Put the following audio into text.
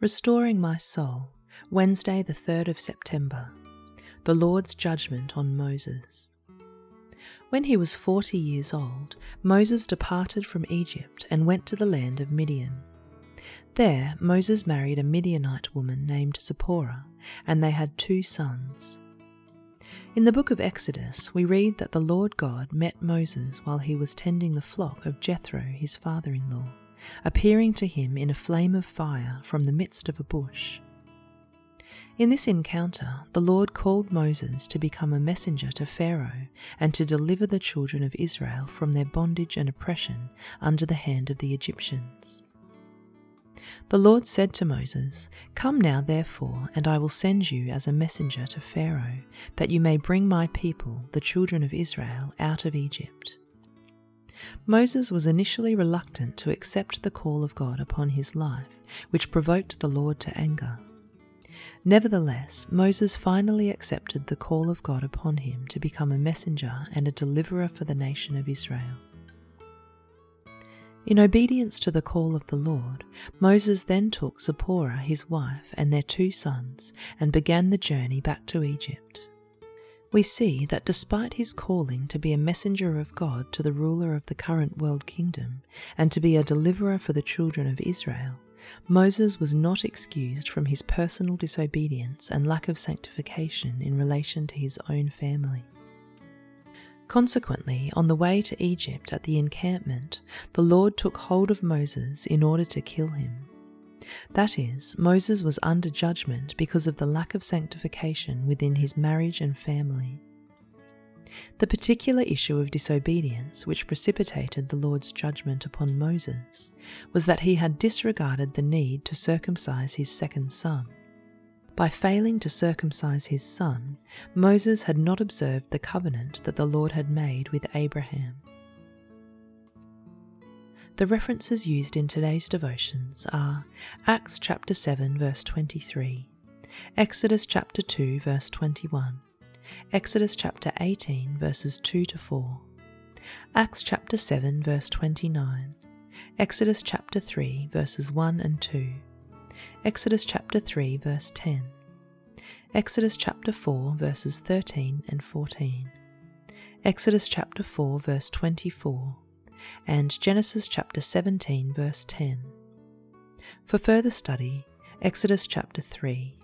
Restoring my soul, Wednesday the 3rd of September. The Lord's judgment on Moses. When he was 40 years old, Moses departed from Egypt and went to the land of Midian. There Moses married a Midianite woman named Zipporah, and they had 2 sons. In the book of Exodus, we read that the Lord God met Moses while he was tending the flock of Jethro, his father-in-law, appearing to him in a flame of fire from the midst of a bush. In this encounter, the Lord called Moses to become a messenger to Pharaoh and to deliver the children of Israel from their bondage and oppression under the hand of the Egyptians. The Lord said to Moses, "Come now, therefore, and I will send you as a messenger to Pharaoh, that you may bring my people, the children of Israel, out of Egypt." Moses was initially reluctant to accept the call of God upon his life, which provoked the Lord to anger. Nevertheless, Moses finally accepted the call of God upon him to become a messenger and a deliverer for the nation of Israel. In obedience to the call of the Lord, Moses then took Zipporah, his wife, and their 2 sons, and began the journey back to Egypt. We see that despite his calling to be a messenger of God to the ruler of the current world kingdom, and to be a deliverer for the children of Israel, Moses was not excused from his personal disobedience and lack of sanctification in relation to his own family. Consequently, on the way to Egypt at the encampment, the Lord took hold of Moses in order to kill him. That is, Moses was under judgment because of the lack of sanctification within his marriage and family. The particular issue of disobedience which precipitated the Lord's judgment upon Moses was that he had disregarded the need to circumcise his 2nd son. By failing to circumcise his son, Moses had not observed the covenant that the Lord had made with Abraham. The references used in today's devotions are Acts chapter 7 verse 23, Exodus chapter 2 verse 21, Exodus chapter 18 verses 2 to 4, Acts chapter 7 verse 29, Exodus chapter 3 verses 1 and 2, Exodus chapter 3 verse 10, Exodus chapter 4 verses 13 and 14, Exodus chapter 4 verse 24, and Genesis chapter 17 verse 10. For further study, Exodus chapter 3,